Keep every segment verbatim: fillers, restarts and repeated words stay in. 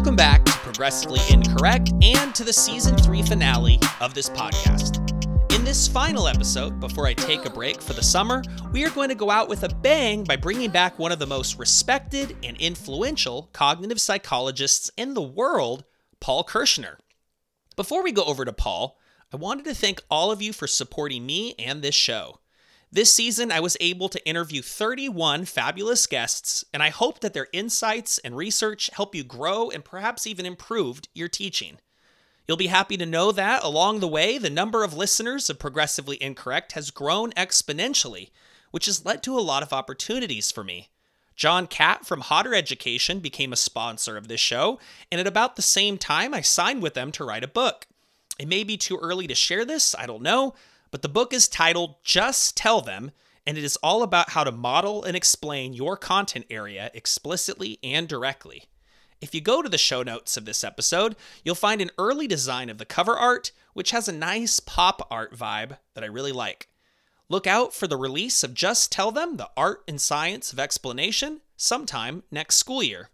Welcome back to Progressively Incorrect and to the season three finale of this podcast. In this final episode, before I take a break for the summer, we are going to go out with a bang by bringing back one of the most respected and influential cognitive psychologists in the world, Paul Kirschner. Before we go over to Paul, I wanted to thank all of you for supporting me and this show. This season, I was able to interview thirty-one fabulous guests, and I hope that their insights and research help you grow and perhaps even improve your teaching. You'll be happy to know that, along the way, the number of listeners of Progressively Incorrect has grown exponentially, which has led to a lot of opportunities for me. John Catt from Hodder Education became a sponsor of this show, and at about the same time, I signed with them to write a book. It may be too early to share this, I don't know, but the book is titled Just Tell Them, and it is all about how to model and explain your content area explicitly and directly. If you go to the show notes of this episode, you'll find an early design of the cover art, which has a nice pop art vibe that I really like. Look out for the release of Just Tell Them, the Art and Science of Explanation, sometime next school year.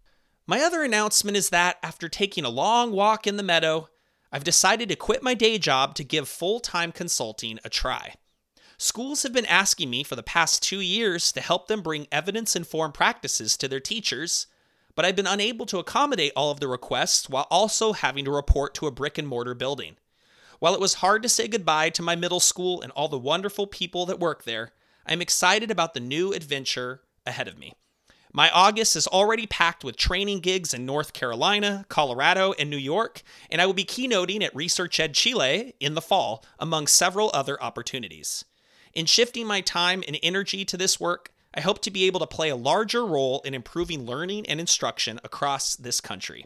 My other announcement is that after taking a long walk in the meadow, I've decided to quit my day job to give full-time consulting a try. Schools have been asking me for the past two years to help them bring evidence-informed practices to their teachers, but I've been unable to accommodate all of the requests while also having to report to a brick-and-mortar building. While it was hard to say goodbye to my middle school and all the wonderful people that work there, I'm excited about the new adventure ahead of me. My August is already packed with training gigs in North Carolina, Colorado, and New York, and I will be keynoting at ResearchEd Chile in the fall, among several other opportunities. In shifting my time and energy to this work, I hope to be able to play a larger role in improving learning and instruction across this country.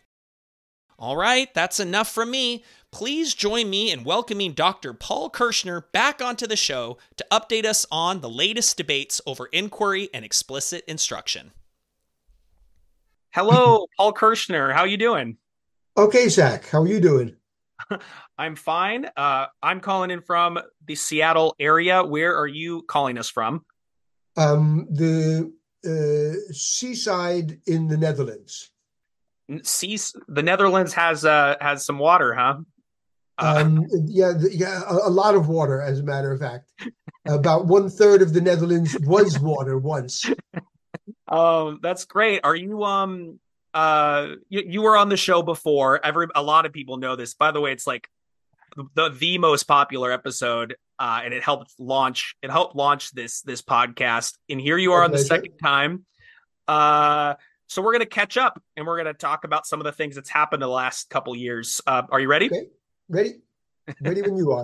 All right, that's enough from me. Please join me in welcoming Doctor Paul Kirschner back onto the show to update us on the latest debates over inquiry and explicit instruction. Hello, Paul Kirschner. How are you doing? Okay, Zach. How are you doing? I'm fine. Uh, I'm calling in from the Seattle area. Where are you calling us from? Um, the uh, seaside in the Netherlands. Sea, the Netherlands has uh, has some water, huh? Uh, Um, yeah, the, yeah, a, a lot of water, as a matter of fact. About one third of the Netherlands was water once. Um, that's great. Are you um uh you, you were on the show before. Every a lot of people know this. By the way, it's like the the most popular episode, uh, and it helped launch it helped launch this this podcast. And here you are on the second time. Uh, so we're gonna catch up and we're gonna talk about some of the things that's happened in the last couple years. Uh, are you ready? Okay, ready, ready when you are.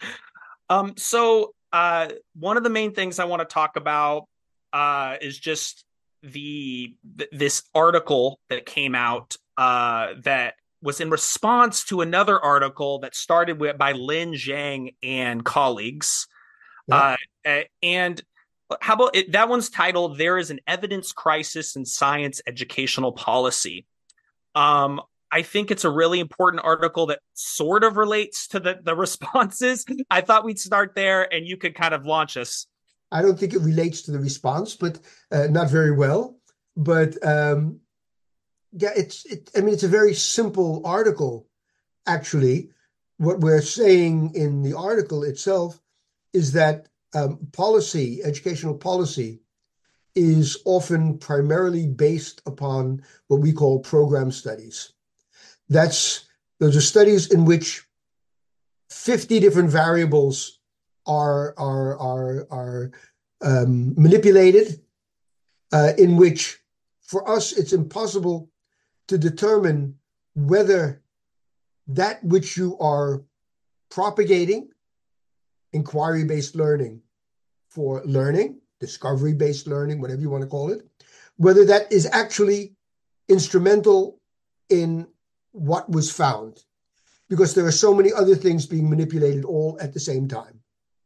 Um, so uh, one of the main things I want to talk about uh is just the th- this article that came out uh, that was in response to another article that started with, by Lin Zhang and colleagues. Yeah. Uh, and how about it? That one's titled, "There is an Evidence Crisis in Science Educational Policy." Um, I think it's a really important article that sort of relates to the, the responses. I thought we'd start there and you could kind of launch us. I don't think it relates to the response, but uh, not very well. But um, yeah, it's. It, I mean, it's a very simple article. Actually, what we're saying in the article itself is that um, policy, educational policy, is often primarily based upon what we call program studies. That's those are studies in which fifty different variables are are are are um, manipulated, uh, in which for us it's impossible to determine whether that which you are propagating, inquiry-based learning for learning, discovery-based learning, whatever you want to call it, whether that is actually instrumental in what was found, because there are so many other things being manipulated all at the same time.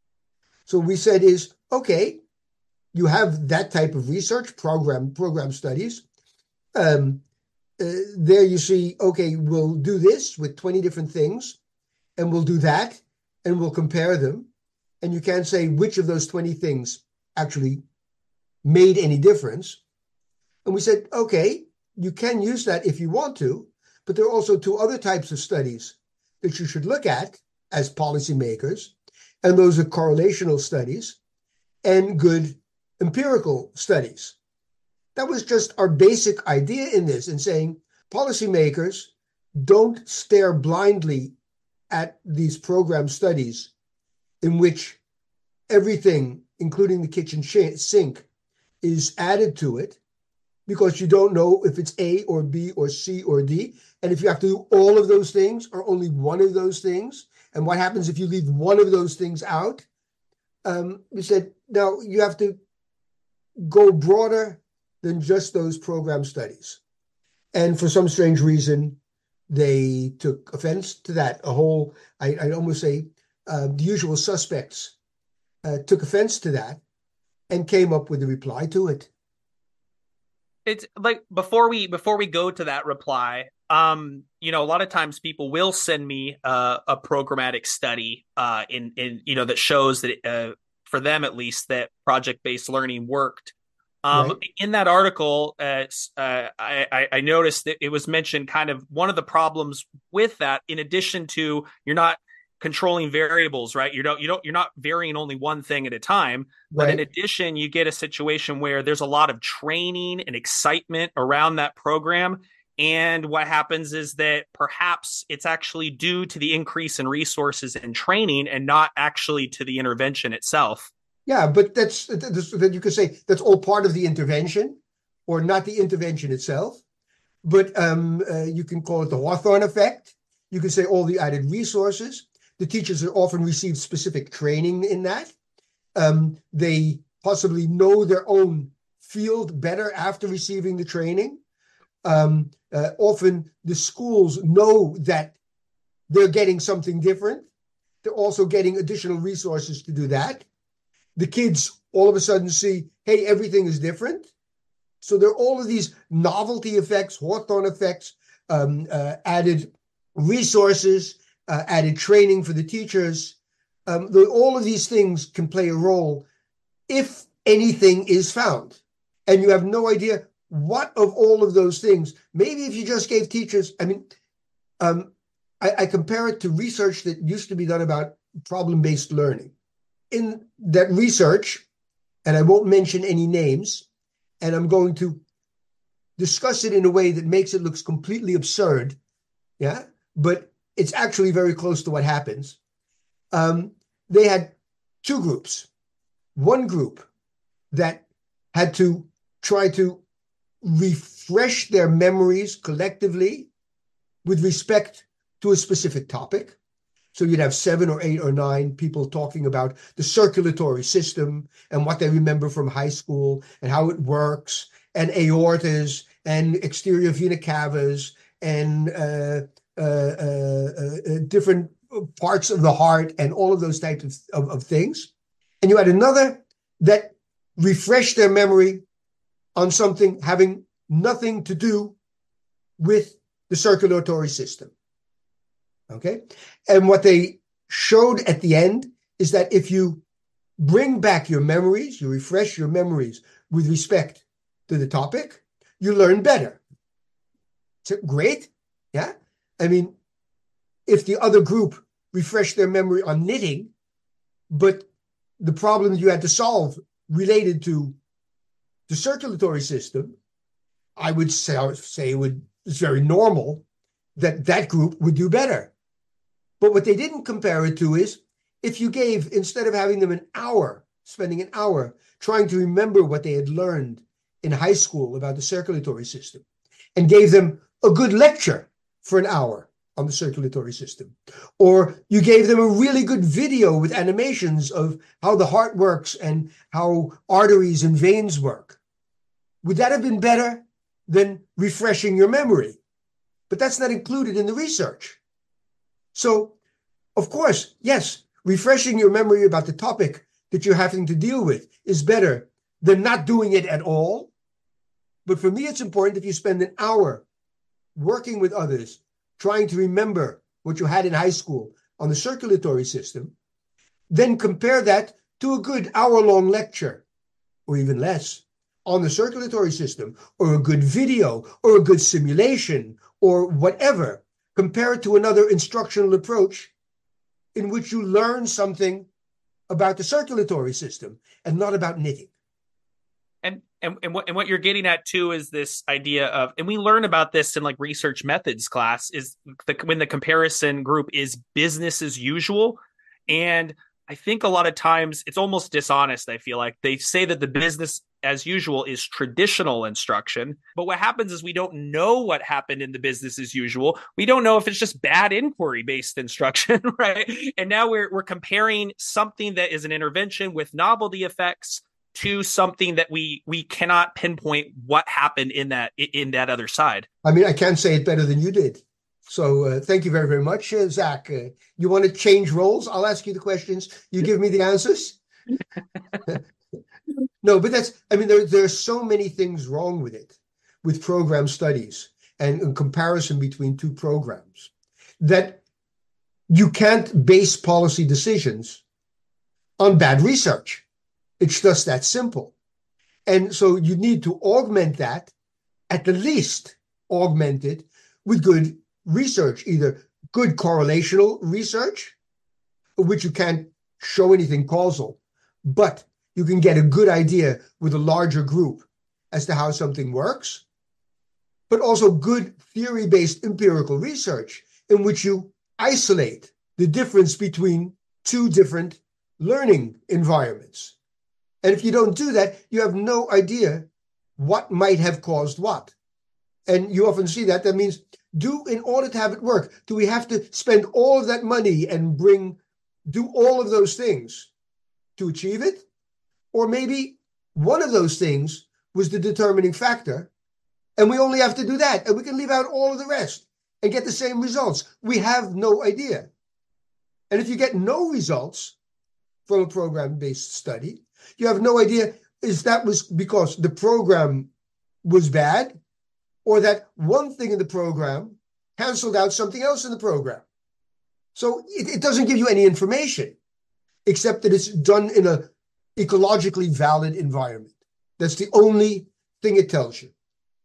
So we said is, okay, you have that type of research, program program studies. Um, uh, there you see, okay, we'll do this with twenty different things, and we'll do that, and we'll compare them. And you can't say which of those twenty things actually made any difference. And we said, okay, you can use that if you want to, but there are also two other types of studies that you should look at as policymakers, and those are correlational studies and good empirical studies. That was just our basic idea in this, in saying policymakers don't stare blindly at these program studies in which everything, including the kitchen sink, is added to it, because you don't know if it's A or B or C or D. And if you have to do all of those things or only one of those things, and what happens if you leave one of those things out? Um, we said, now you have to go broader than just those program studies. And for some strange reason, they took offense to that. A whole, I, I'd almost say, uh, the usual suspects uh, took offense to that and came up with a reply to it. It's like, before we before we go to that reply, um, you know, a lot of times people will send me uh, a programmatic study uh, in in you know that shows that uh, for them at least that project-based learning worked. Um, right. In that article, uh, uh, I, I noticed that it was mentioned kind of one of the problems with that, in addition to you're not controlling variables, right? You don't, you don't, you're not varying only one thing at a time. But right. In addition, you get a situation where there's a lot of training and excitement around that program. And what happens is that perhaps it's actually due to the increase in resources and training and not actually to the intervention itself. Yeah, but that's, that you could say that's all part of the intervention, or not the intervention itself. But um, uh, you can call it the Hawthorne effect. You can say all the added resources. The teachers are often receive specific training in that. Um, they possibly know their own field better after receiving the training. Um, uh, often the schools know that they're getting something different. They're also getting additional resources to do that. The kids all of a sudden see, hey, everything is different. So there are all of these novelty effects, Hawthorne effects, um, uh, added resources, uh, added training for the teachers. Um, the, all of these things can play a role if anything is found. And you have no idea what of all of those things. Maybe if you just gave teachers, I mean, um, I, I compare it to research that used to be done about problem-based learning. In that research, and I won't mention any names, and I'm going to discuss it in a way that makes it look completely absurd, yeah, but it's actually very close to what happens. Um, they had two groups. One group that had to try to refresh their memories collectively with respect to a specific topic. So you'd have seven or eight or nine people talking about the circulatory system and what they remember from high school and how it works, and aortas and exterior vena cavas and uh, uh, uh, uh, different parts of the heart and all of those types of, of, of things. And you had another that refreshed their memory on something having nothing to do with the circulatory system. Okay. And what they showed at the end is that if you bring back your memories, you refresh your memories with respect to the topic, you learn better. So great. Yeah. I mean, if the other group refreshed their memory on knitting, but the problems you had to solve related to the circulatory system, I would say, I would say it would, it's very normal that that group would do better. But what they didn't compare it to is if you gave, instead of having them an hour, spending an hour trying to remember what they had learned in high school about the circulatory system, and gave them a good lecture for an hour on the circulatory system, or you gave them a really good video with animations of how the heart works and how arteries and veins work, would that have been better than refreshing your memory? But that's not included in the research. So, of course, yes, refreshing your memory about the topic that you're having to deal with is better than not doing it at all. But for me, it's important if you spend an hour working with others, trying to remember what you had in high school on the circulatory system, then compare that to a good hour-long lecture, or even less, on the circulatory system, or a good video, or a good simulation, or whatever. Compare it to another instructional approach in which you learn something about the circulatory system and not about knitting. And and and what and what you're getting at too is this idea of, and we learn about this in like research methods class, is the when the comparison group is business as usual. And I think a lot of times it's almost dishonest. I feel like they say that the business as usual is traditional instruction, but what happens is we don't know what happened in the business as usual. We don't know if it's just bad inquiry based instruction, right? And now we're we're comparing something that is an intervention with novelty effects to something that we we cannot pinpoint what happened in that in that other side. I mean, I can't say it better than you did. So uh, thank you very, very much, uh, Zach. Uh, you want to change roles? I'll ask you the questions. You give me the answers. No, but that's, I mean, there, there are so many things wrong with it, with program studies and in comparison between two programs, that you can't base policy decisions on bad research. It's just that simple. And so you need to augment that, at the least augment it with good research, either good correlational research, which you can't show anything causal, but you can get a good idea with a larger group as to how something works, but also good theory-based empirical research in which you isolate the difference between two different learning environments. And if you don't do that, you have no idea what might have caused what. And you often see that. That means, do in order to have it work, do we have to spend all of that money and bring, do all of those things to achieve it? Or maybe one of those things was the determining factor, and we only have to do that, and we can leave out all of the rest and get the same results. We have no idea. And if you get no results from a program-based study, you have no idea if that was because the program was bad, or that one thing in the program canceled out something else in the program. So it, it doesn't give you any information, except that it's done in a ecologically valid environment. That's the only thing it tells you.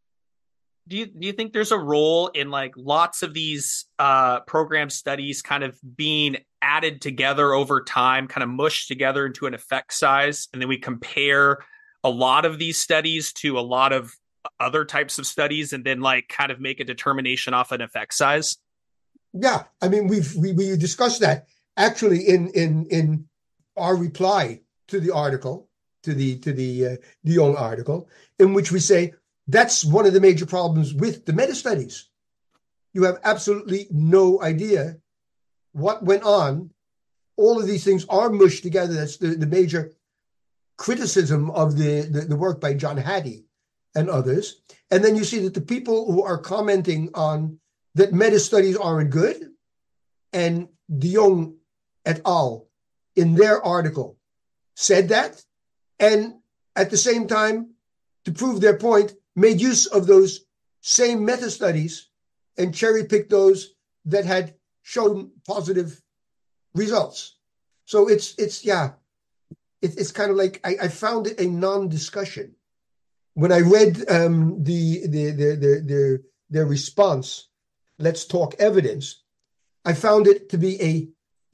Do you do you think there's a role in like lots of these uh, program studies kind of being added together over time, kind of mushed together into an effect size, and then we compare a lot of these studies to a lot of other types of studies, and then like kind of make a determination off an effect size? Yeah, I mean, we've we, we discussed that actually in in in our reply to the article, to the to the uh, de Jong article, in which we say that's one of the major problems with the meta studies. You have absolutely no idea what went on. All of these things are mushed together. That's the, the major criticism of the, the, the work by John Hattie and others. And then you see that the people who are commenting on that meta studies aren't good, and de Jong et al. In their article said that, and at the same time, to prove their point, made use of those same meta studies and cherry-picked those that had shown positive results. So it's, it's yeah, it, it's kind of like, I, I found it a non-discussion. When I read um, the, the, the, the, their, their response, Let's Talk Evidence, I found it to be a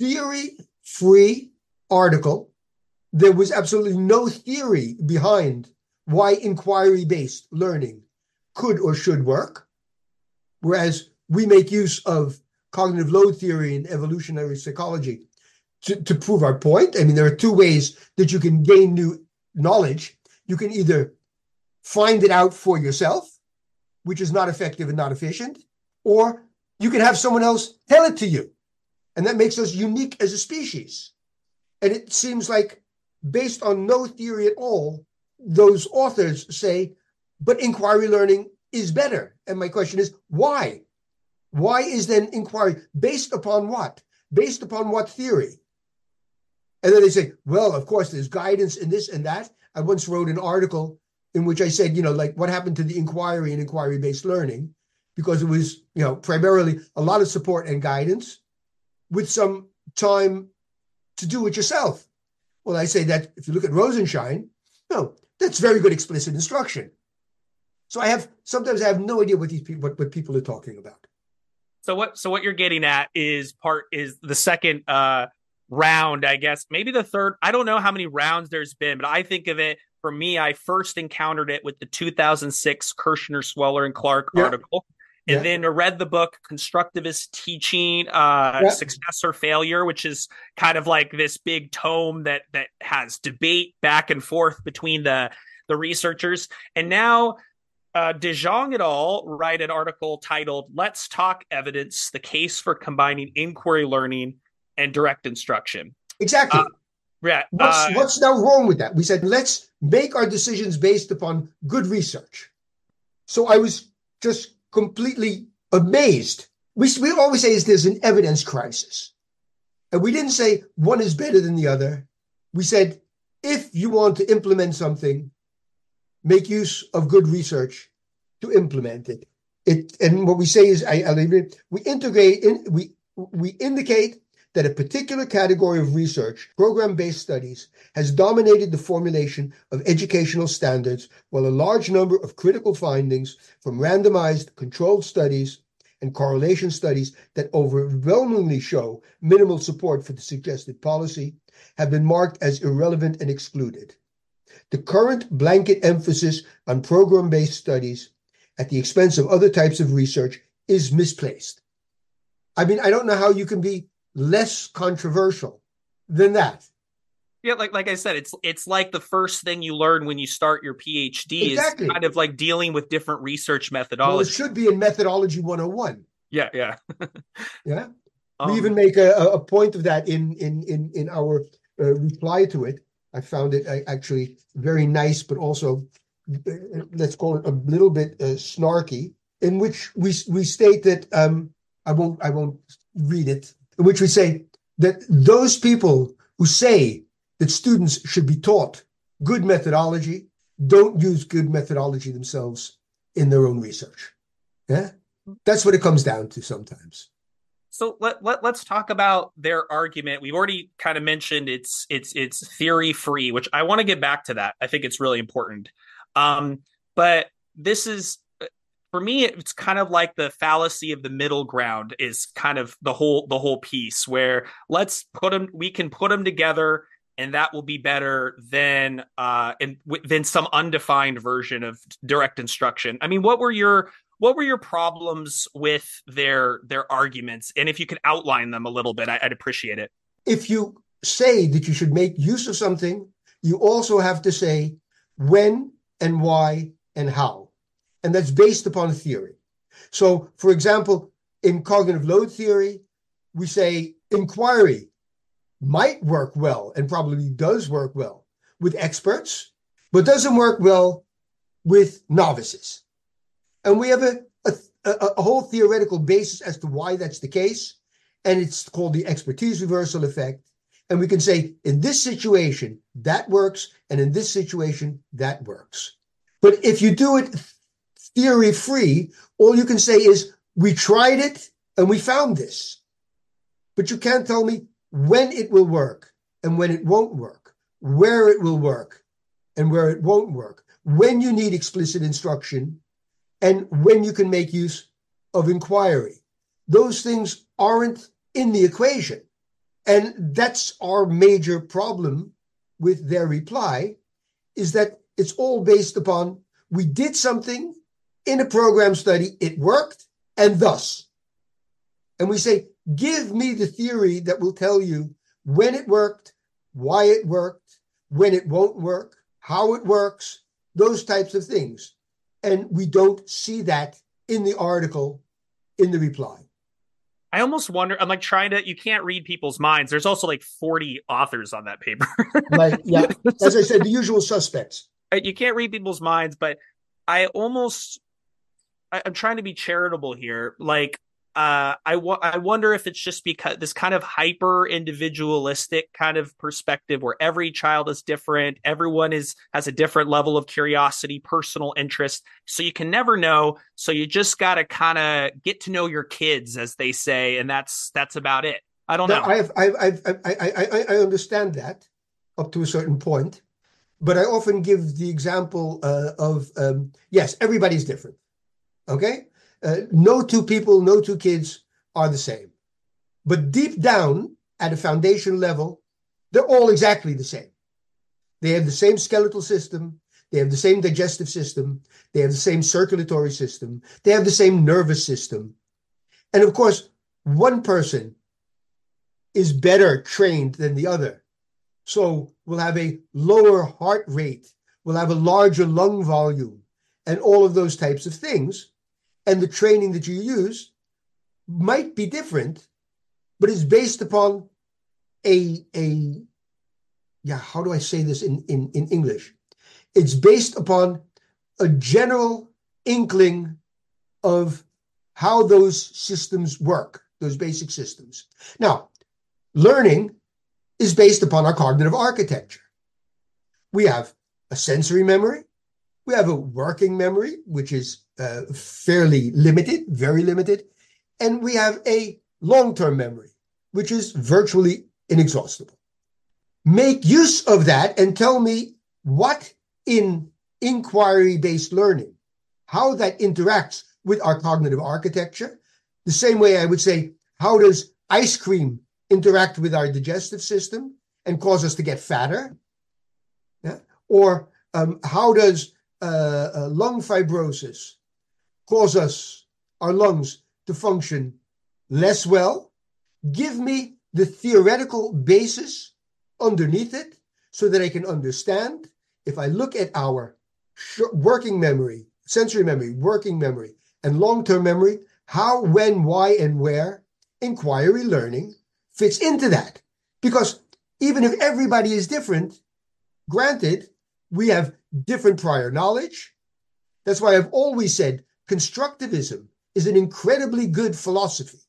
theory-free article. There was absolutely no theory behind why inquiry-based learning could or should work, whereas we make use of cognitive load theory and evolutionary psychology to, to prove our point. I mean, there are two ways that you can gain new knowledge. You can either find it out for yourself, which is not effective and not efficient, or you can have someone else tell it to you. And that makes us unique as a species. And it seems like, based on no theory at all, those authors say, but inquiry learning is better. And my question is, why? Why is then inquiry based upon what? Based upon what theory? And then they say, well, of course, there's guidance in this and that. I once wrote an article in which I said, you know, like what happened to the inquiry and inquiry-based learning, because it was, you know, primarily a lot of support and guidance with some time to do it yourself. Well, I say that if you look at Rosenshine, no, that's very good explicit instruction. So I have sometimes I have no idea what these people what, what people are talking about. So what so what you're getting at is part is the second uh round, I guess, maybe the third. I don't know how many rounds there's been, but I think of it, for me, I first encountered it with the two thousand six Kirshner, Sweller, and Clark Yeah, article. And yeah, then I read the book Constructivist Teaching, uh, yeah. Success or Failure, which is kind of like this big tome that that has debate back and forth between the the researchers. And now uh, De Jong et al. Write an article titled "Let's Talk Evidence: The Case for Combining Inquiry Learning and Direct Instruction." Uh, Exactly. yeah, What's uh, what's now wrong with that? We said let's make our decisions based upon good research. So I was just completely amazed. We we always say is there's an evidence crisis, and we didn't say one is better than the other. We said if you want to implement something, make use of good research to implement it. It and what we say is I, I leave it. We integrate in we we indicate that a particular category of research, program-based studies, has dominated the formulation of educational standards, while a large number of critical findings from randomized controlled studies and correlation studies that overwhelmingly show minimal support for the suggested policy have been marked as irrelevant and excluded. The current blanket emphasis on program-based studies at the expense of other types of research is misplaced. I mean, I don't know how you can be less controversial than that. Yeah, like like I said, it's it's like the first thing you learn when you start your PhD is Exactly. kind of like dealing with different research methodologies. Well, it should be in Methodology one oh one. Yeah, yeah. Yeah. Um, we even make a, a point of that in in in in our uh, reply to it. I found it uh, actually very nice, but also uh, let's call it a little bit uh, snarky, in which we we state that um, I won't I won't read it. In which we say that those people who say that students should be taught good methodology don't use good methodology themselves in their own research. Yeah, that's what it comes down to sometimes. So let, let let's talk about their argument. We've already kind of mentioned it's it's it's theory free, which I want to get back to that. I think it's really important. Um, but this is, for me, it's kind of like the fallacy of the middle ground is kind of the whole the whole piece, where let's put them, we can put them together, and that will be better than uh and than some undefined version of direct instruction. I mean, what were your what were your problems with their their arguments? And if you could outline them a little bit, I, I'd appreciate it. If you say that you should make use of something, you also have to say when and why and how. And that's based upon theory. So, for example, in cognitive load theory, we say inquiry might work well and probably does work well with experts, but doesn't work well with novices. And we have a, a, a whole theoretical basis as to why that's the case. And it's called the expertise reversal effect. And we can say, in this situation, that works. And in this situation, that works. But if you do it theory free, all you can say is, we tried it and we found this. But you can't tell me when it will work and when it won't work, where it will work and where it won't work, when you need explicit instruction and when you can make use of inquiry. Those things aren't in the equation. And that's our major problem with their reply, is that it's all based upon, we did something in a program study, it worked, and thus. And we say, give me the theory that will tell you when it worked, why it worked, when it won't work, how it works, those types of things. And we don't see that in the article, in the reply. I almost wonder, I'm like trying to, you can't read people's minds. There's also like forty authors on that paper. Right. Yeah. As I said, the usual suspects. You can't read people's minds, but I almost, I, I'm trying to be charitable here. Like, uh, I, w- I wonder if it's just because this kind of hyper individualistic kind of perspective where every child is different. Everyone is, has a different level of curiosity, personal interest. So you can never know. So you just got to kind of get to know your kids, as they say. And that's, that's about it. I don't Now, know. I, have, I, I, I, I, I understand that up to a certain point. but I often give the example uh, of, um, yes, everybody's different. Okay? Uh, no two people, no two kids are the same. But deep down at a foundation level, they're all exactly the same. They have the same skeletal system. They have the same digestive system. They have the same circulatory system. They have the same nervous system. And of course, one person is better trained than the other. So we'll have a lower heart rate, we'll have a larger lung volume, and all of those types of things. And the training that you use might be different, but it's based upon a, a yeah, how do I say this in, in, in English? It's based upon a general inkling of how those systems work, those basic systems. Now, learning is based upon our cognitive architecture. We have a sensory memory. We have a working memory, which is uh, fairly limited, very limited. And we have a long-term memory, which is virtually inexhaustible. Make use of that and tell me what in inquiry-based learning, how that interacts with our cognitive architecture. The same way I would say, how does ice cream interact with our digestive system and cause us to get fatter? Yeah? Or um, how does uh, uh, lung fibrosis cause us, our lungs, to function less well? Give me the theoretical basis underneath it so that I can understand. If I look at our working memory, sensory memory, working memory, and long-term memory, how, when, why, and where inquiry learning fits into that. Because even if everybody is different, granted, we have different prior knowledge. That's why I've always said constructivism is an incredibly good philosophy.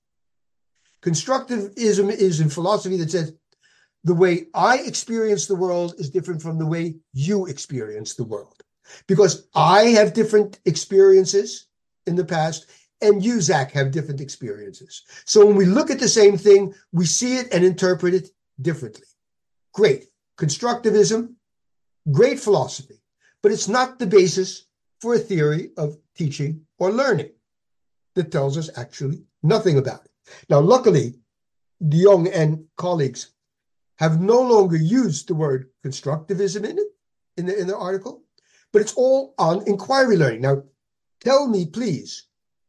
Constructivism is in philosophy that says the way I experience the world is different from the way you experience the world. Because I have different experiences in the past, and you, Zach, have different experiences. So when we look at the same thing, we see it and interpret it differently. Great. Constructivism, great philosophy, but it's not the basis for a theory of teaching or learning that tells us actually nothing about it. Now, luckily, de Jong and colleagues have no longer used the word constructivism in it, in the, in the article, but it's all on inquiry learning. Now, tell me, please,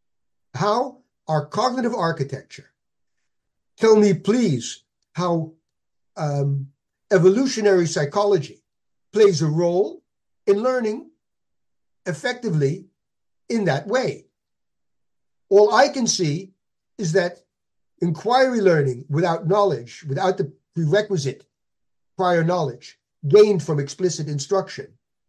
how our cognitive architecture, tell me, please, how um, evolutionary psychology plays a role in learning effectively in that way. All I can see is that inquiry learning without knowledge, without the prerequisite prior knowledge gained from explicit instruction,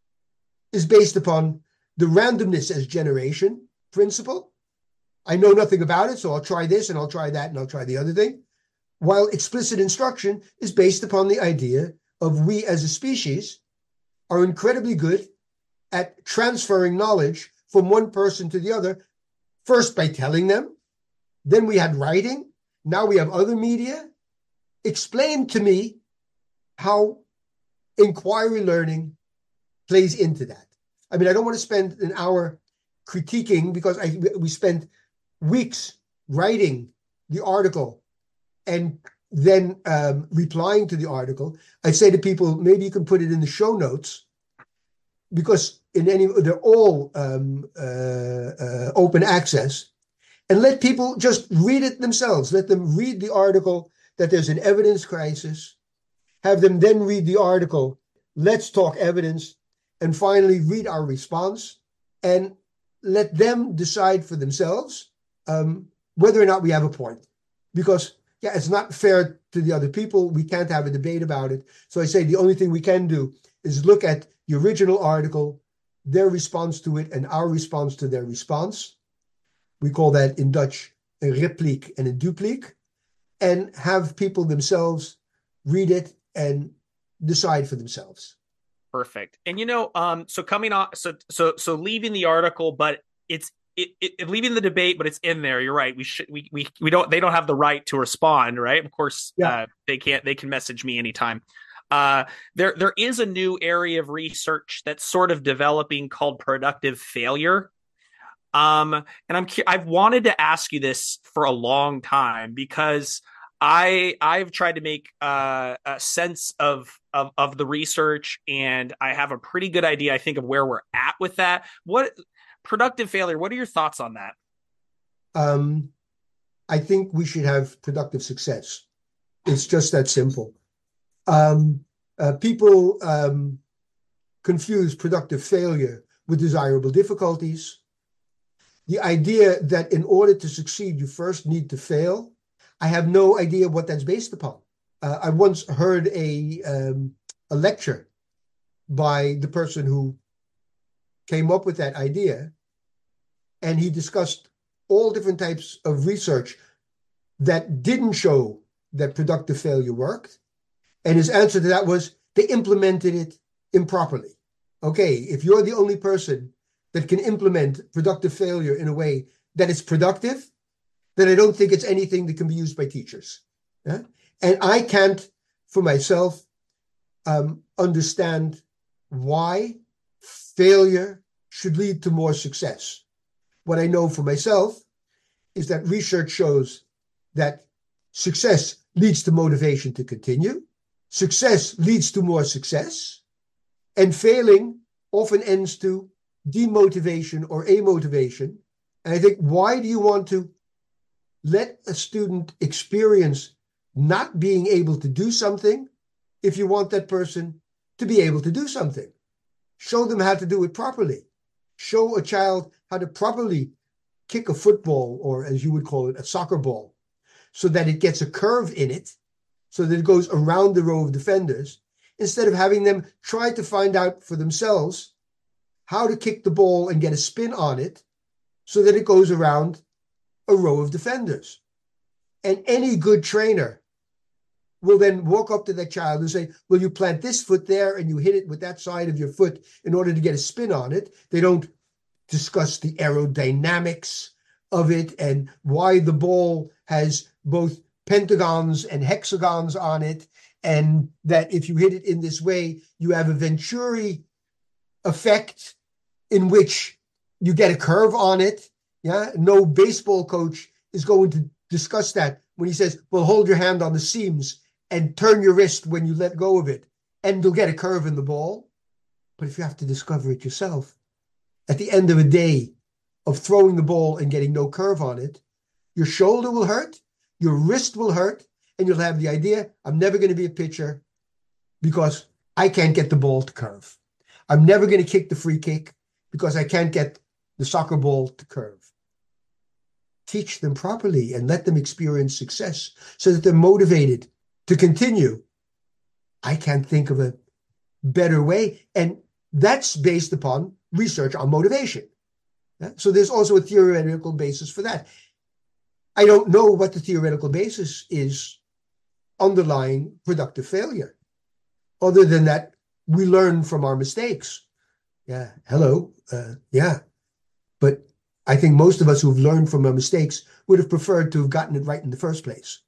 is based upon the randomness as generation principle. I know nothing about it, so I'll try this and I'll try that and I'll try the other thing. While explicit instruction is based upon the idea of we as a species are incredibly good at transferring knowledge from one person to the other, first by telling them, then we had writing, now we have other media. Explain to me how inquiry learning plays into that. I mean, I don't want to spend an hour critiquing because I, we spent weeks writing the article and then um, replying to the article. I say to people, maybe you can put it in the show notes because in any they're all um, uh, uh, open access, and let people just read it themselves. Let them read the article that there's an evidence crisis. Have them then read the article. Let's talk evidence. And finally, read our response and let them decide for themselves um, whether or not we have a point. Because, yeah, it's not fair to the other people. We can't have a debate about it. So I say the only thing we can do is look at the original article, their response to it, and our response to their response. We call that in Dutch a repliek and a dupliek. And have people themselves read it and decide for themselves. Perfect. And you know, um, so coming off, so so so leaving the article, but it's it, it leaving the debate, but it's in there. You're right. We should we we we don't they don't have the right to respond, right? Of course, yeah. uh, they can't. They can message me anytime. Uh, there there is a new area of research that's sort of developing called productive failure. Um, and I'm I've wanted to ask you this for a long time because I I've tried to make uh, a sense of, of of the research, and I have a pretty good idea, I think, of where we're at with that. What productive failure? What are your thoughts on that? Um, I think we should have productive success. It's just that simple. Um, uh, people um, confuse productive failure with desirable difficulties. The idea that in order to succeed, you first need to fail, I have no idea what that's based upon. Uh, I once heard a, um, a lecture by the person who came up with that idea, and he discussed all different types of research that didn't show that productive failure worked. And his answer to that was they implemented it improperly. Okay, if you're the only person that can implement productive failure in a way that is productive, then I don't think it's anything that can be used by teachers. Yeah? And I can't, for myself, um, understand why failure should lead to more success. What I know for myself is that research shows that success leads to motivation to continue. Success leads to more success, and failing often ends to demotivation or amotivation. And I think, why do you want to let a student experience not being able to do something if you want that person to be able to do something? Show them how to do it properly. Show a child how to properly kick a football, or as you would call it, a soccer ball, so that it gets a curve in it, so that it goes around the row of defenders, instead of having them try to find out for themselves how to kick the ball and get a spin on it so that it goes around a row of defenders. And any good trainer will then walk up to that child and say, well, you plant this foot there and you hit it with that side of your foot in order to get a spin on it. They don't discuss the aerodynamics of it and why the ball has both pentagons and hexagons on it, and that if you hit it in this way, you have a Venturi effect in which you get a curve on it. Yeah, no baseball coach is going to discuss that when he says, well, hold your hand on the seams and turn your wrist when you let go of it, and you'll get a curve in the ball. But if you have to discover it yourself, at the end of a day of throwing the ball and getting no curve on it, your shoulder will hurt, your wrist will hurt, and you'll have the idea, I'm never going to be a pitcher because I can't get the ball to curve. I'm never going to kick the free kick because I can't get the soccer ball to curve. Teach them properly and let them experience success so that they're motivated to continue. I can't think of a better way. And that's based upon research on motivation. Yeah? So there's also a theoretical basis for that. I don't know what the theoretical basis is underlying productive failure. Other than that, we learn from our mistakes. Yeah, hello, uh, yeah. But I think most of us who've learned from our mistakes would have preferred to have gotten it right in the first place.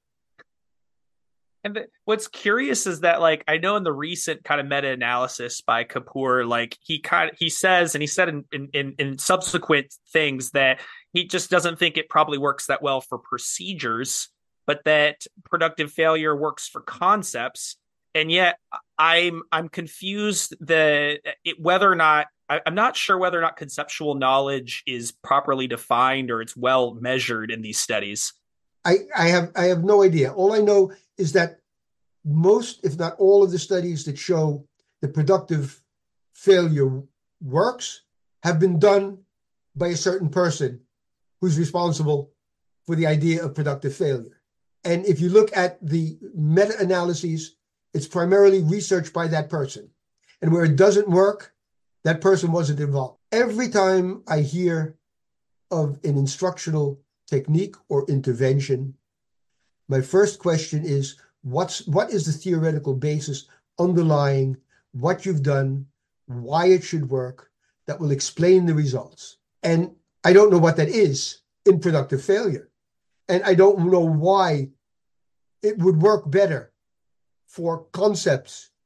And the, what's curious is that, like, I know in the recent kind of meta-analysis by Kapoor, like he kind of, he says, and he said in, in, in subsequent things that he just doesn't think it probably works that well for procedures, but that productive failure works for concepts. And yet I'm, I'm confused that it, whether or not, I, I'm not sure whether or not conceptual knowledge is properly defined or it's well measured in these studies. I, I have I have no idea. All I know is that most, if not all, of the studies that show that productive failure works have been done by a certain person who's responsible for the idea of productive failure. And if you look at the meta-analyses, it's primarily research by that person. And where it doesn't work, that person wasn't involved. Every time I hear of an instructional technique or intervention, my first question is, what's what is the theoretical basis underlying what you've done, why it should work, that will explain the results? And I don't know what that is in productive failure. And I don't know why it would work better for concepts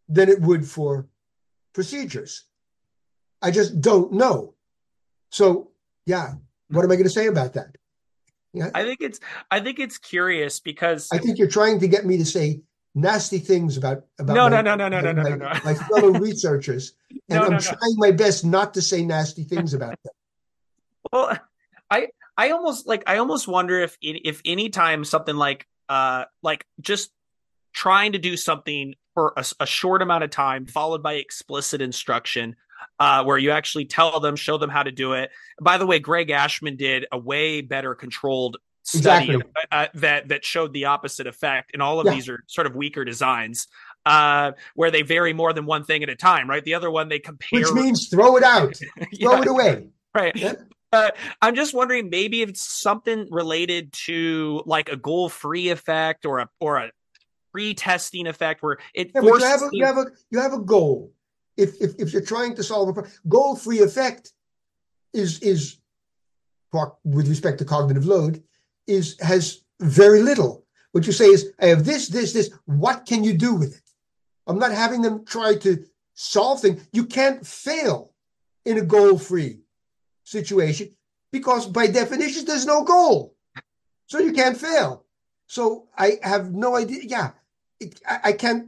than it would for procedures. I just don't know. So, yeah, what am I going to say about that? Yeah, I think it's I think it's curious because I think you're trying to get me to say nasty things about about no my no no no no my, no no my, no no my fellow researchers, and no I'm no no. trying my best not to say nasty things about them. Well, I I almost like I almost wonder if if any time something like uh like just trying to do something for a, a short amount of time followed by explicit instruction uh, where you actually tell them, show them how to do it. By the way, Greg Ashman did a way better controlled study Exactly. uh, that that showed the opposite effect, and all of Yeah. these are sort of weaker designs uh, where they vary more than one thing at a time, right? The other one they compare. Which means throw it out, throw Yeah, it away. right. Yeah. Uh, I'm just wondering maybe it's something related to like a goal-free effect or a or a pre-testing effect where it Yeah, but you have forces a you the have a you have a goal. If if if you're trying to solve a problem, goal-free effect is is with respect to cognitive load is has very little. What you say is, I have this, this, this. What can you do with it? I'm not having them try to solve things. You can't fail in a goal-free situation because by definition there's no goal, so you can't fail. So I have no idea. Yeah, it, I, I can't.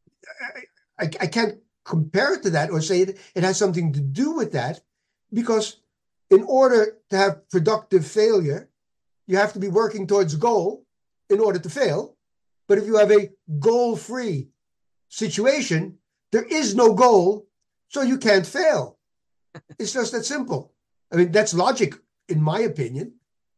I, I can't compare it to that or say it, it has something to do with that, because in order to have productive failure, you have to be working towards a goal in order to fail. But if you have a goal-free situation, there is no goal, so you can't fail. It's just that simple. I mean, that's logic, in my opinion.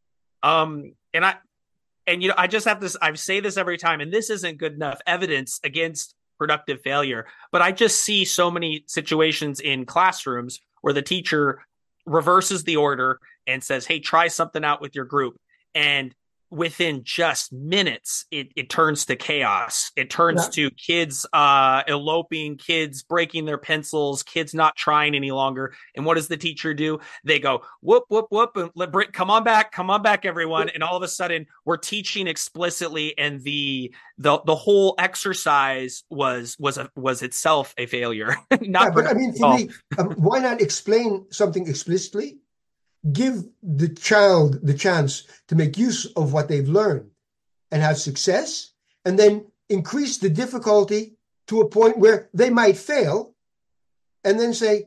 um and I and you know I just have this I say this every time, and this isn't good enough evidence against productive failure, but I just see so many situations in classrooms where the teacher reverses the order and says, hey, try something out with your group, and within just minutes it, it turns to chaos. It turns Yeah. to kids uh eloping, kids breaking their pencils, kids not trying any longer. And what does the teacher do? They go whoop whoop whoop and let Brit come on back, come on back everyone, and all of a sudden we're teaching explicitly, and the the the whole exercise was was a, was itself a failure. Yeah, Not but I productive mean, at for all. me, um, why not explain something explicitly? Give the child the chance to make use of what they've learned and have success, and then increase the difficulty to a point where they might fail, and then say,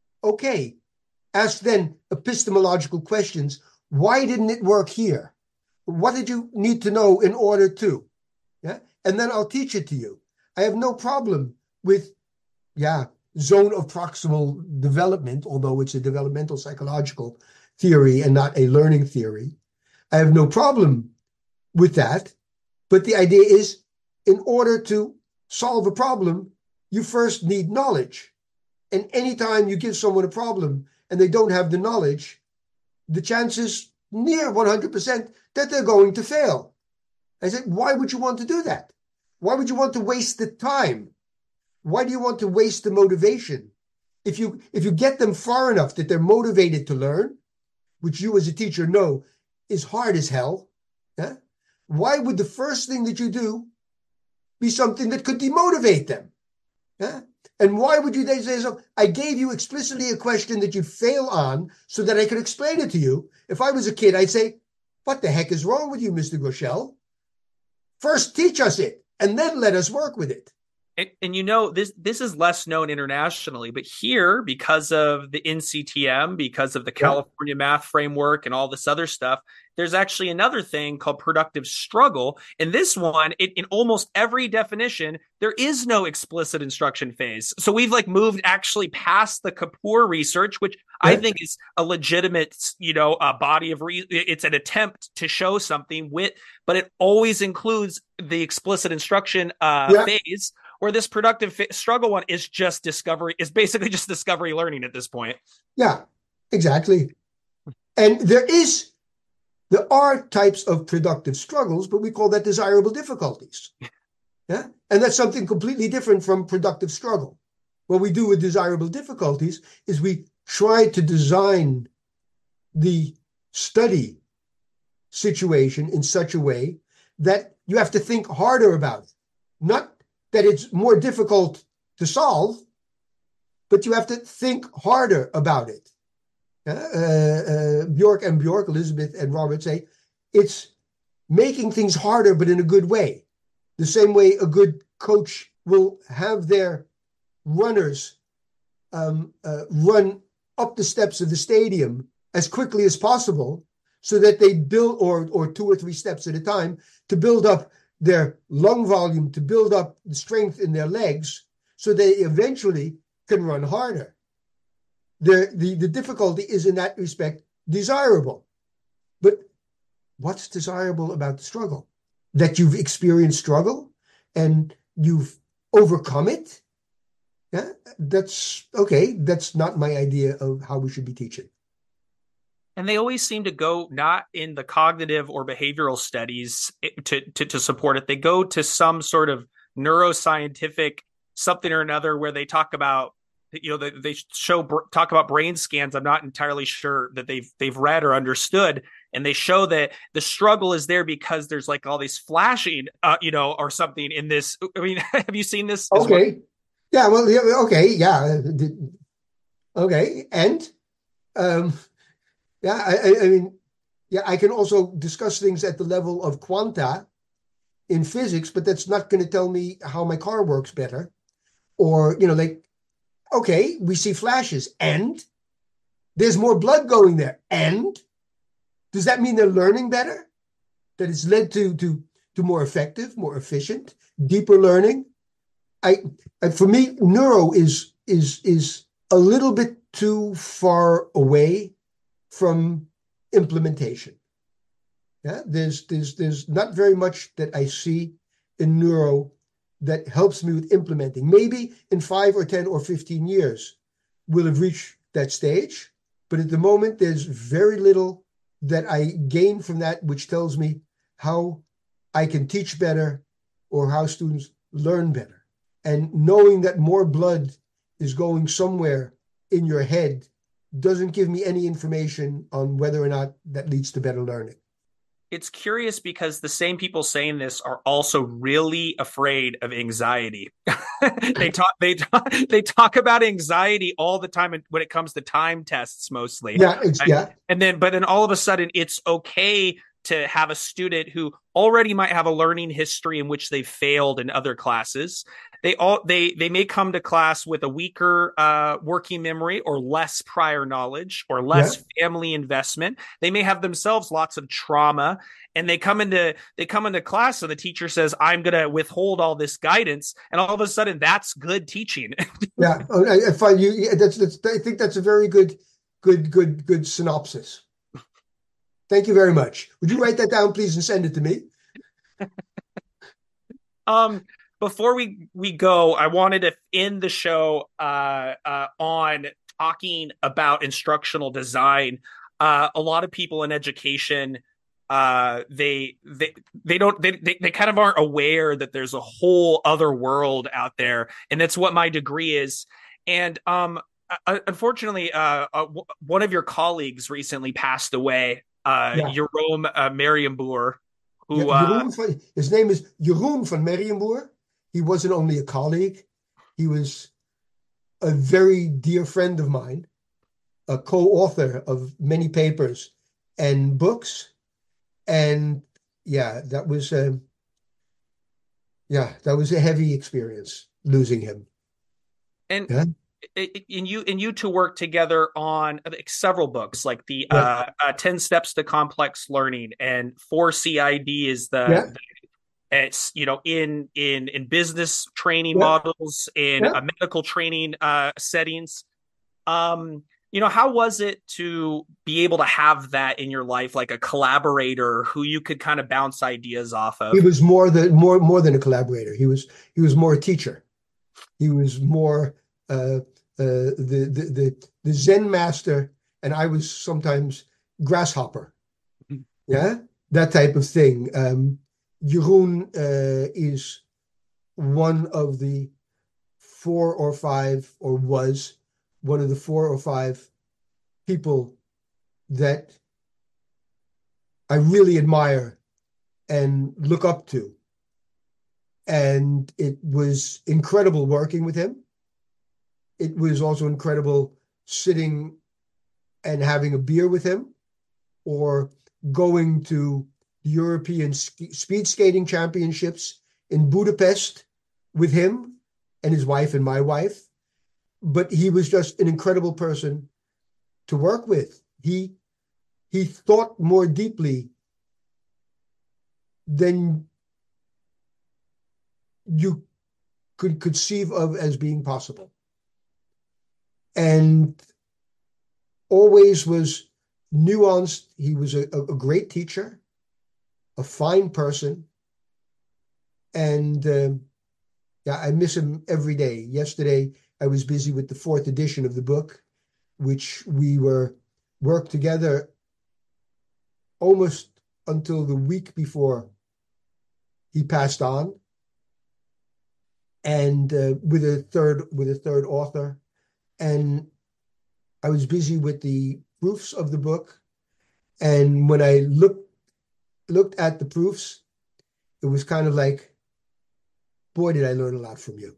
okay, ask then epistemological questions. Why didn't it work here? What did you need to know in order to? Yeah. And then I'll teach it to you. I have no problem with, yeah, zone of proximal development, although it's a developmental psychological theory and not a learning theory. I have no problem with that. But the idea is, in order to solve a problem, you first need knowledge. And anytime you give someone a problem and they don't have the knowledge, the chances near one hundred percent that they're going to fail. I said, why would you want to do that? Why would you want to waste the time? Why do you want to waste the motivation? If you if you get them far enough that they're motivated to learn, which you as a teacher know is hard as hell, yeah? Why would the first thing that you do be something that could demotivate them? Yeah? And why would you then say, so I gave you explicitly a question that you'd fail on so that I could explain it to you. If I was a kid, I'd say, what the heck is wrong with you, Mister Groeschel? First teach us it, and then let us work with it. And, and you know, this this is less known internationally, but here, because of the N C T M, because of the California yeah. math framework and all this other stuff, there's actually another thing called productive struggle. And this one, it, in almost every definition, there is no explicit instruction phase. So we've like moved actually past the Kapoor research, which yeah. I think is a legitimate, you know, a body of re- it's an attempt to show something with, but it always includes the explicit instruction uh, yeah. phase. Where this productive struggle one is just discovery, is basically just discovery learning at this point. Yeah, exactly. And there is, there are types of productive struggles, but we call that desirable difficulties. Yeah. And that's something completely different from productive struggle. What we do with desirable difficulties is we try to design the study situation in such a way that you have to think harder about it. Not that it's more difficult to solve, but you have to think harder about it. Uh, uh, Bjork and Bjork, Elizabeth and Robert say it's making things harder, but in a good way. The same way a good coach will have their runners um, uh, run up the steps of the stadium as quickly as possible so that they build, or, or two or three steps at a time, to build up their lung volume, to build up the strength in their legs so they eventually can run harder. The, the, the difficulty is in that respect desirable. But what's desirable about the struggle? That you've experienced struggle and you've overcome it? Yeah, that's okay. That's not my idea of how we should be teaching. And they always seem to go not in the cognitive or behavioral studies to, to, to support it. They go to some sort of neuroscientific something or another where they talk about, you know, they, they show, talk about brain scans. I'm not entirely sure that they've, they've read or understood. And they show that the struggle is there because there's like all these flashing, uh, you know, or something in this. I mean, have you seen this? Okay. Well? Yeah. Well, yeah, okay. Yeah. Okay. And, um, yeah, I, I mean, yeah, I can also discuss things at the level of quanta in physics, but that's not going to tell me how my car works better. Or, you know, like, okay, we see flashes and there's more blood going there. And does that mean they're learning better? That it's led to, to, to more effective, more efficient, deeper learning? I, I for me, neuro is, is, is a little bit too far away from implementation. Yeah, there's there's there's not very much that I see in neuro that helps me with implementing. Maybe in five or ten or fifteen years, we'll have reached that stage. But at the moment, there's very little that I gain from that, which tells me how I can teach better or how students learn better. And knowing that more blood is going somewhere in your head doesn't give me any information on whether or not that leads to better learning. It's curious because the same people saying this are also really afraid of anxiety. they talk they talk, they talk about anxiety all the time when it comes to time tests mostly. Yeah, it's, yeah. And then but then all of a sudden it's okay to have a student who already might have a learning history in which they failed in other classes. They all they they may come to class with a weaker uh, working memory or less prior knowledge or less yeah. family investment. They may have themselves lots of trauma, and they come into they come into class and the teacher says, "I'm going to withhold all this guidance," and all of a sudden that's good teaching. yeah, I, I find you. That's, that's I think that's a very good good good good synopsis. Thank you very much. Would you write that down, please, and send it to me? um. Before we, we go, I wanted to end the show uh, uh, on talking about instructional design. Uh, a lot of people in education, uh, they they they don't they, they they kind of aren't aware that there's a whole other world out there, and that's what my degree is. And um, uh, unfortunately, uh, uh, w- one of your colleagues recently passed away, uh, yeah. Jeroen uh, Merienboer, who yeah, Jeroen uh, van, his name is Jeroen van Merienboer. He wasn't only a colleague, he was a very dear friend of mine, a co-author of many papers and books. And yeah, that was a, yeah, that was a heavy experience, losing him. And yeah? and you and you two work together on like, several books, like the yeah. uh, uh, ten Steps to Complex Learning, and four C I D is the, yeah. the it's, you know, in in in business training yeah. models, in yeah. uh, medical training uh, settings. Um, you know, how was it to be able to have that in your life, like a collaborator who you could kind of bounce ideas off of? He was more than more more than a collaborator. He was he was more a teacher. He was more uh, uh, the, the the the Zen master, and I was sometimes grasshopper. Mm-hmm. Yeah, that type of thing. Um, Jeroen uh, is one of the four or five, or was one of the four or five people that I really admire and look up to. And it was incredible working with him. it was also incredible sitting and having a beer with him, or going to the European sk- Speed Skating Championships in Budapest with him and his wife and my wife. But he was just an incredible person to work with. He he thought more deeply than you could conceive of as being possible. And always was nuanced. He was a, a great teacher, a fine person. And uh, yeah, I miss him every day. Yesterday, I was busy with the fourth edition of the book, which we were worked together almost until the week before he passed on, and uh, with a third with a third author. And I was busy with the proofs of the book. And when I looked looked at the proofs, it was kind of like, boy, did I learn a lot from you.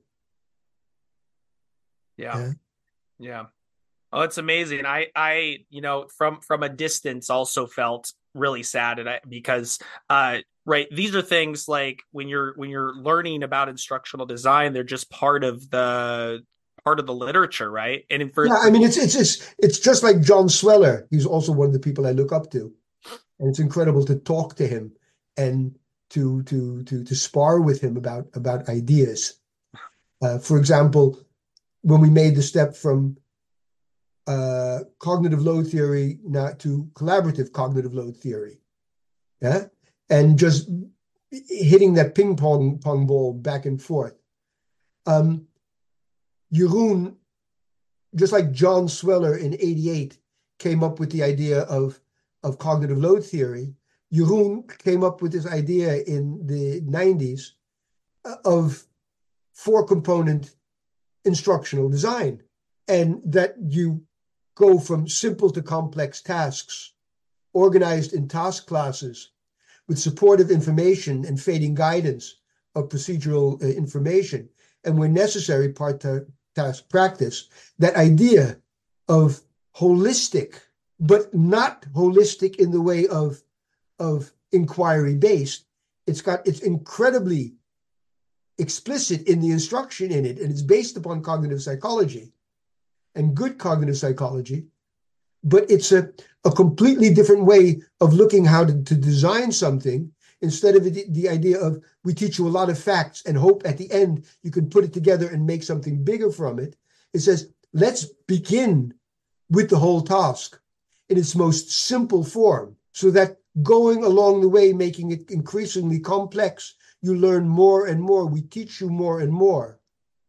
Yeah. Yeah. yeah. Oh, it's amazing. I, I, you know, from from a distance also felt really sad, and I, because, uh, right, these are things like when you're when you're learning about instructional design, they're just part of the part of the literature, right? And for, yeah, I mean, it's it's it's it's just like John Sweller. He's also one of the people I look up to, and it's incredible to talk to him and to to to to spar with him about about ideas. Uh, for example, when we made the step from uh, cognitive load theory not to collaborative cognitive load theory, yeah, and just hitting that ping pong pong ball back and forth. Um, Jeroen, just like John Sweller in eighty-eight came up with the idea of, of cognitive load theory, Jeroen came up with this idea in the nineties of four-component instructional design, and that you go from simple to complex tasks, organized in task classes with supportive information and fading guidance of procedural uh, information, and when necessary, part-task practice. That idea of holistic, but not holistic in the way of, of inquiry-based. It's got, it's incredibly explicit in the instruction in it, and it's based upon cognitive psychology and good cognitive psychology, but it's a, a completely different way of looking how to, to design something, instead of the, the idea of we teach you a lot of facts and hope at the end you can put it together and make something bigger from it. It says, let's begin with the whole task in its most simple form, so that going along the way, making it increasingly complex, you learn more and more. We teach you more and more.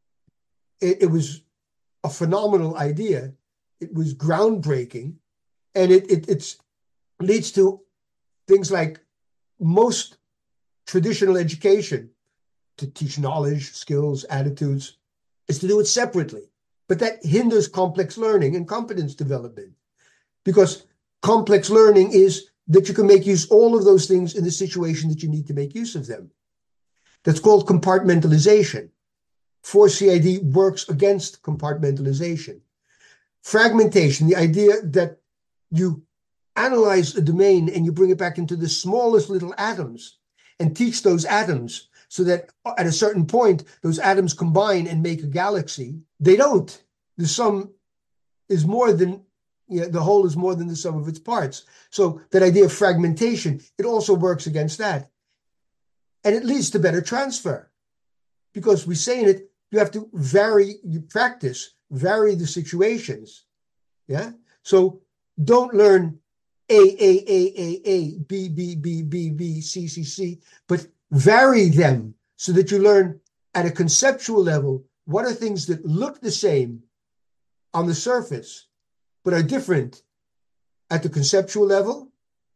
It, it was a phenomenal idea. It was groundbreaking, and it, it it's leads to things like most traditional education, to teach knowledge, skills, attitudes, is to do it separately. But that hinders complex learning and competence development, because complex learning is that you can make use all of those things in the situation that you need to make use of them. That's called compartmentalization. four C I D works against compartmentalization. Fragmentation, the idea that you analyze a domain and you bring it back into the smallest little atoms and teach those atoms, so that at a certain point, those atoms combine and make a galaxy. They don't. The sum is more than, you know, the whole is more than the sum of its parts. So that idea of fragmentation, it also works against that. And it leads to better transfer, because we say in it, you have to vary, you practice, vary the situations. Yeah. So don't learn A, A, A, A, A, B, B, B, B, B, C, C, C, but vary them so that you learn at a conceptual level what are things that look the same on the surface, but are different at the conceptual level,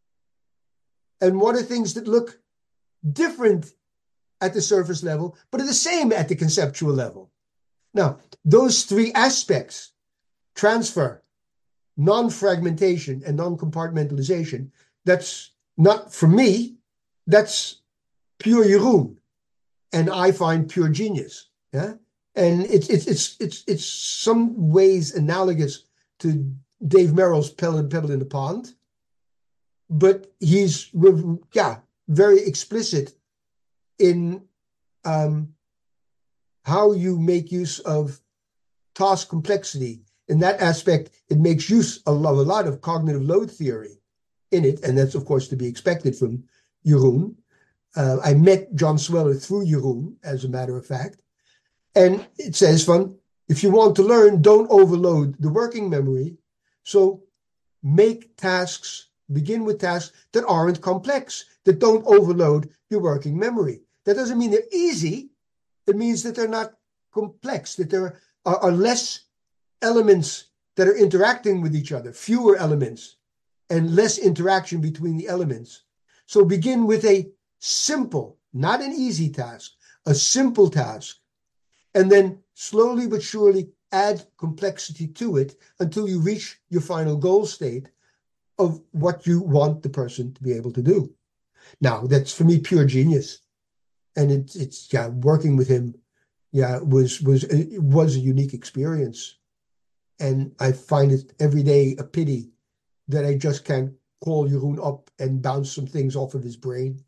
and what are things that look different at the surface level, but are the same at the conceptual level. Now, those three aspects, transfer, non-fragmentation, and non-compartmentalization, that's not for me, that's pure Jeroen. And I find pure genius. Yeah? And it's it's it's it's it's some ways analogous to Dave Merrill's Pebble and Pebble in the Pond, but he's yeah very explicit in um, how you make use of task complexity. In that aspect, it makes use of a lot of cognitive load theory in it, and that's of course to be expected from Jeroen. Uh, I met John Sweller through Jeroen, as a matter of fact. And it says, "Fun, if you want to learn, don't overload the working memory. So make tasks, begin with tasks that aren't complex, that don't overload your working memory." That doesn't mean they're easy. It means that they're not complex, that there are, are less elements that are interacting with each other, fewer elements, and less interaction between the elements. So begin with a simple, not an easy task, a simple task, and then slowly but surely add complexity to it until you reach your final goal state of what you want the person to be able to do. Now, that's for me pure genius. And it's, it's yeah, working with him, yeah, was, was, it was a unique experience. And I find it every day a pity that I just can't call Jeroen up and bounce some things off of his brain.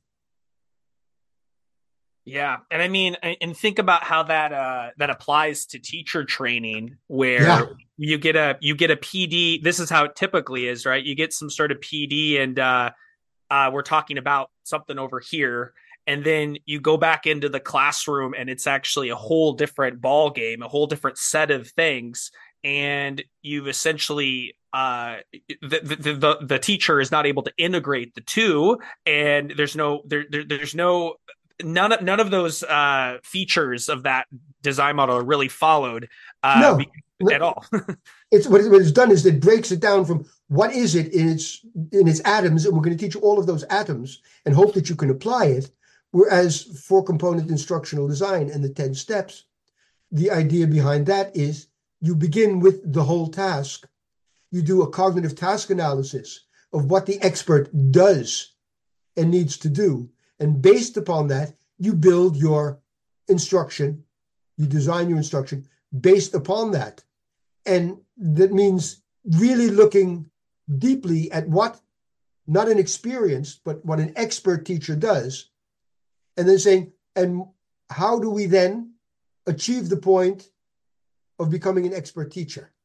Yeah, and I mean, and think about how that uh, that applies to teacher training, where Yeah. you get a you get a P D. This is how it typically is, right? You get some sort of P D, and uh, uh, we're talking about something over here, and then you go back into the classroom, and it's actually a whole different ball game, a whole different set of things, and you've essentially uh, the, the the the teacher is not able to integrate the two, and there's no there, there there's no none of none of those uh, features of that design model are really followed uh, No, at all. it's what, what it's done is it breaks it down from what is it in its in its atoms, and we're going to teach you all of those atoms and hope that you can apply it. Whereas four component instructional design and the ten steps, the idea behind that is you begin with the whole task. You do a cognitive task analysis of what the expert does and needs to do. And based upon that, you build your instruction, you design your instruction based upon that. And that means really looking deeply at what not an experienced, but what an expert teacher does. And then saying, and how do we then achieve the point of becoming an expert teacher?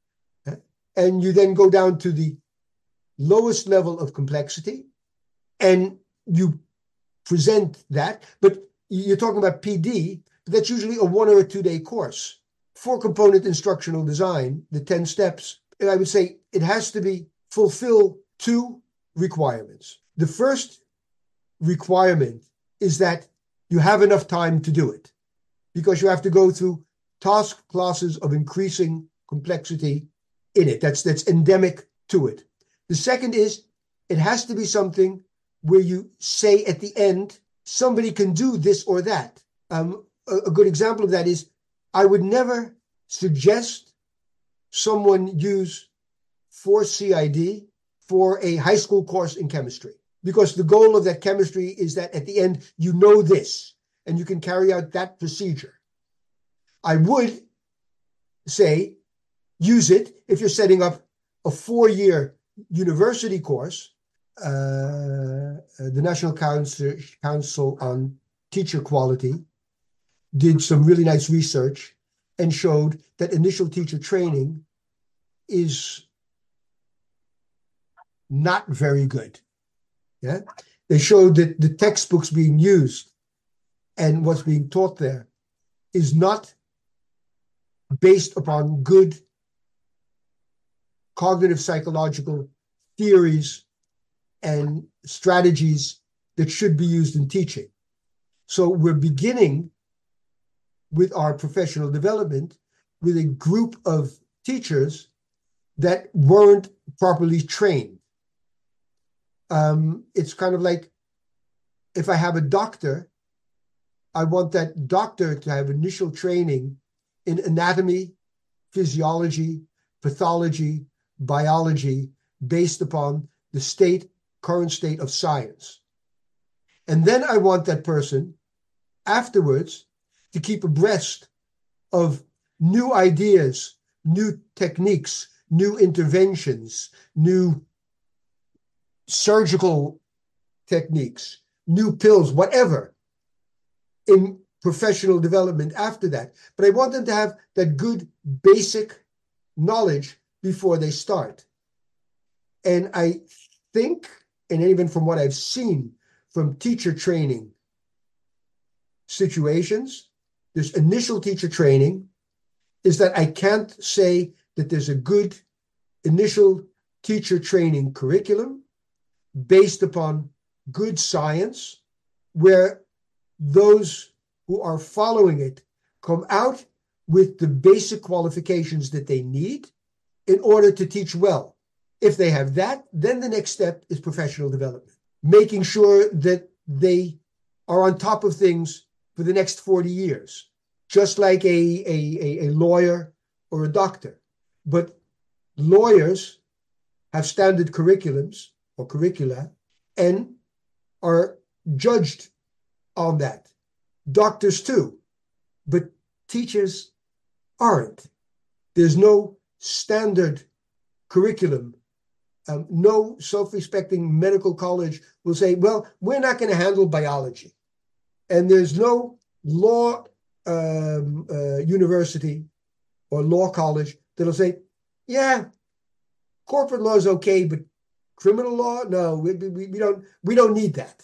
And you then go down to the lowest level of complexity and you present that, but you're talking about P D, but that's usually a one or a two day course. Four component instructional design, the ten steps, and I would say it has to be fulfill two requirements. The first requirement is that you have enough time to do it, because you have to go through task classes of increasing complexity in it. That's, that's endemic to it. The second is it has to be something where you say at the end, somebody can do this or that. Um, a, a good example of that is I would never suggest someone use four C I D for a high school course in chemistry, because the goal of that chemistry is that at the end, you know this and you can carry out that procedure. I would say use it if you're setting up a four-year university course. Uh, the National Council, Council on Teacher Quality did some really nice research and showed that initial teacher training is not very good. Yeah, they showed that the textbooks being used and what's being taught there is not based upon good cognitive psychological theories and strategies that should be used in teaching. So we're beginning with our professional development with a group of teachers that weren't properly trained. Um, it's kind of like if I have a doctor, I want that doctor to have initial training in anatomy, physiology, pathology, biology, based upon the state, current state of science. And then I want that person afterwards to keep abreast of new ideas, new techniques, new interventions, new surgical techniques, new pills, whatever, in professional development after that. But I want them to have that good basic knowledge before they start. And I think, and even from what I've seen from teacher training situations, there's initial teacher training, is that I can't say that there's a good initial teacher training curriculum based upon good science, where those who are following it come out with the basic qualifications that they need in order to teach well. If they have that, then the next step is professional development, making sure that they are on top of things for the next forty years, just like a, a, a lawyer or a doctor. But lawyers have standard curriculums or curricula and are judged on that. Doctors too, but teachers aren't. There's no standard curriculum. Um, no self-respecting medical college will say, well, we're not going to handle biology. And there's no law um, uh, university or law college that'll say, yeah, corporate law is okay, but criminal law, no, we, we, we don't we don't need that.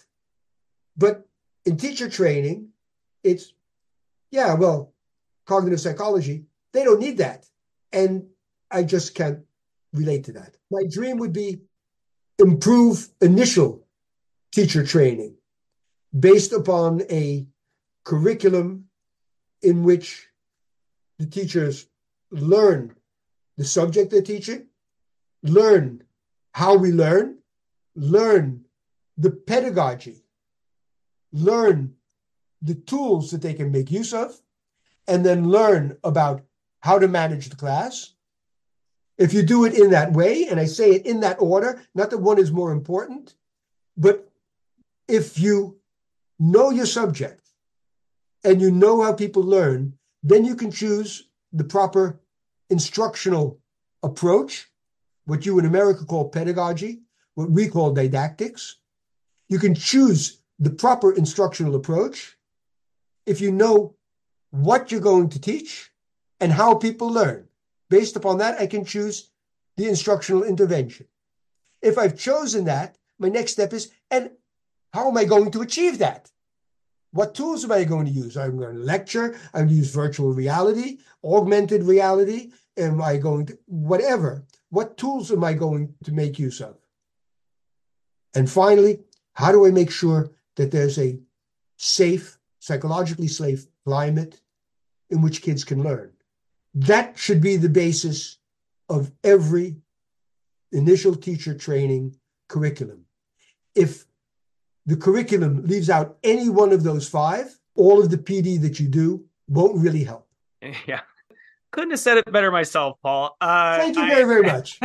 But in teacher training, it's, yeah, well, cognitive psychology, they don't need that. And I just can't relate to that. My dream would be improve initial teacher training based upon a curriculum in which the teachers learn the subject they're teaching, learn how we learn, learn the pedagogy, learn the tools that they can make use of, and then learn about how to manage the class. If you do it in that way, and I say it in that order, not that one is more important, but if you know your subject and you know how people learn, then you can choose the proper instructional approach, what you in America call pedagogy, what we call didactics. You can choose the proper instructional approach if you know what you're going to teach and how people learn. Based upon that, I can choose the instructional intervention. If I've chosen that, my next step is, and how am I going to achieve that? What tools am I going to use? I'm going to lecture, I'm going to use virtual reality, augmented reality, am I going to, whatever. What tools am I going to make use of? And finally, how do I make sure that there's a safe, psychologically safe climate in which kids can learn? That should be the basis of every initial teacher training curriculum. If the curriculum leaves out any one of those five, all of the P D that you do won't really help. Yeah. Couldn't have said it better myself, Paul. Uh, Thank you very, I, very much.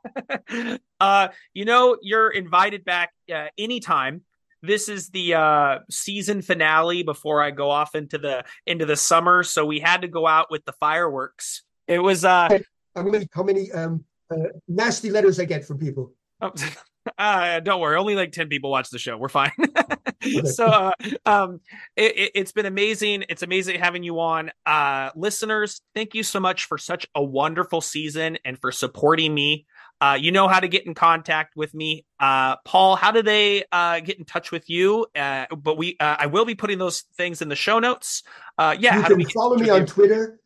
uh, you know, you're invited back uh, anytime. This is the uh, season finale before I go off into the into the summer, so we had to go out with the fireworks. It was uh, how many how many um, uh, nasty letters I get from people. Oh, uh, don't worry, only like ten people watch the show. We're fine. So uh, um, it, it's been amazing. It's amazing having you on. Uh, listeners, thank you so much for such a wonderful season and for supporting me. Uh, you know how to get in contact with me. Uh, Paul, how do they uh, get in touch with you? Uh, but we, uh, I will be putting those things in the show notes. Uh, yeah. You how can do we follow me on you? Twitter.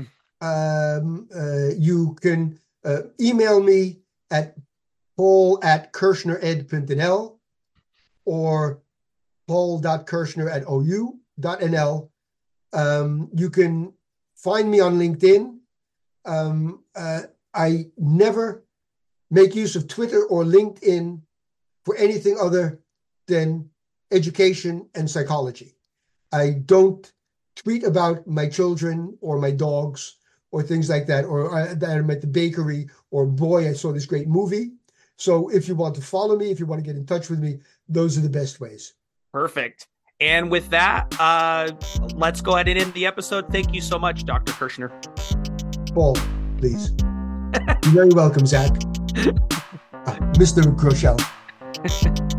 um, uh, you can uh, email me at paul at kirschner ed dot n l or paul dot kirschner at o u dot n l. Um, you can find me on LinkedIn. Um, uh, I never make use of Twitter or LinkedIn for anything other than education and psychology. I don't tweet about my children or my dogs or things like that, or that I'm at the bakery, or boy, I saw this great movie. So if you want to follow me, if you want to get in touch with me, those are the best ways. Perfect. And with that, uh, let's go ahead and end the episode. Thank you so much, Doctor Kirschner. Paul, please. You're very welcome, Zach. uh, Mister Groeschel.